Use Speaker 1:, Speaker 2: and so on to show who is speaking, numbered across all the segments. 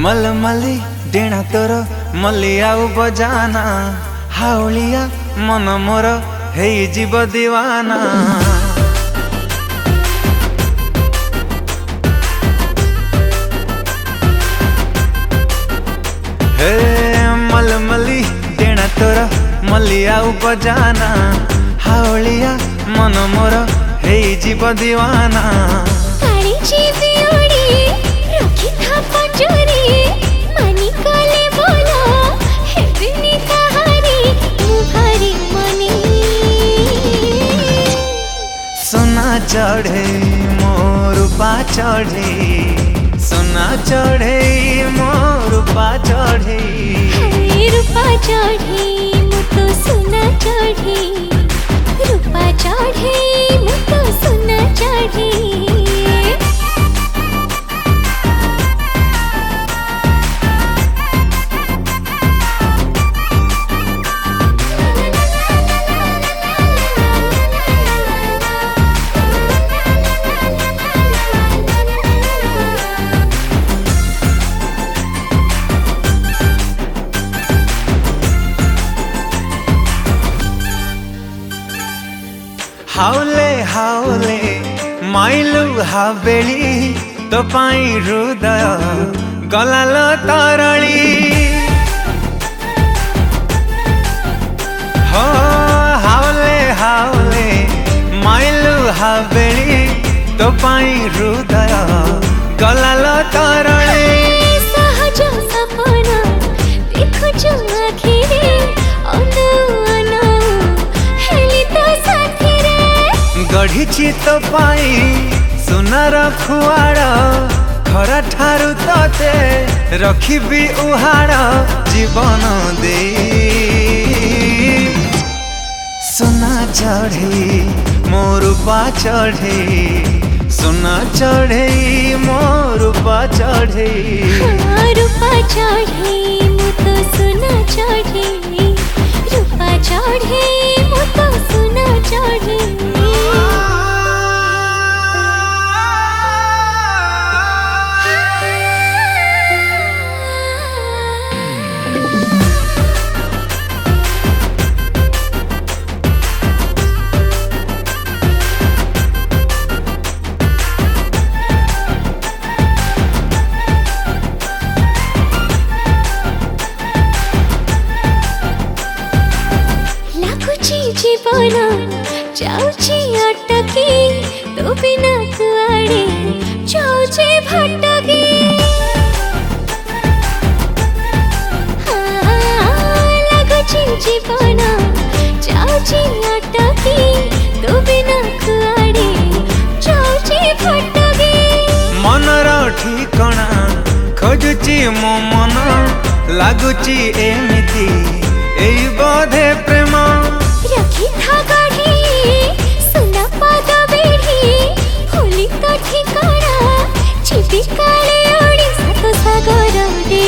Speaker 1: मलमली डेणा तोर मलिया बजाना हाउलिया मन मोर हे जीव दीवाना। हे मलमली डेणा तोर मलिया बजाना हाउलिया मन मोर हे जीव दीवाना। सोना चढ़े मोर पा चढ़े सोना चढ़े मोर पा चढ़े
Speaker 2: रूपा चढ़े मुतो सोना चढ़े रूपा चढ़े मुतो सोना चढ़े।
Speaker 1: हाउले हाउले माइलु हावेली तो पाई हृदय गलाल तरली। हो हाउले हाउले माइलु हावेली तो पाई हृदय गलाल तरली।
Speaker 2: सहज सपना देखुछु आखिरे अनु अनु हेली तो साथीरे
Speaker 1: गढ़ी तो पाई सुनार खुआड़ खरा ठारू तते रखिबी उहाड़ जीवन दे। सोना चढ़े मोर पा चढ़े सोना चढ़े मोर पा चढ़े
Speaker 2: रूपा चढ़े मुतो सोना चढ़े रूपा चढ़े मुतो सोना चढ़े। जीवन जाऊची अटकी तो बिना कुआड़े जाऊचे भटकी। लगुची जीवन जाऊची अटकी तो बिना कुआड़े जाऊचे भटकी।
Speaker 1: मनर ठिकणा खोजुची मो मन लागुची एमिति एई बोधे प्रेम।
Speaker 2: रखी था गढ़ी सुना पाद बेढ़ी होली तो ठिकाना छिपी काले ओड़ी सातो सागर दे।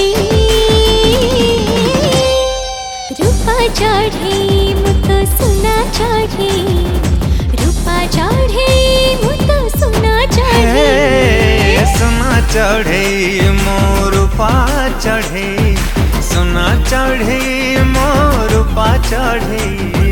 Speaker 2: रूपा चढ़े मुतो सोना चढ़े रूपा चढ़े मुतो सोना चढ़े
Speaker 1: सोना चढ़े मोर पा चढ़े सोना चढ़े मोर पा चढ़े।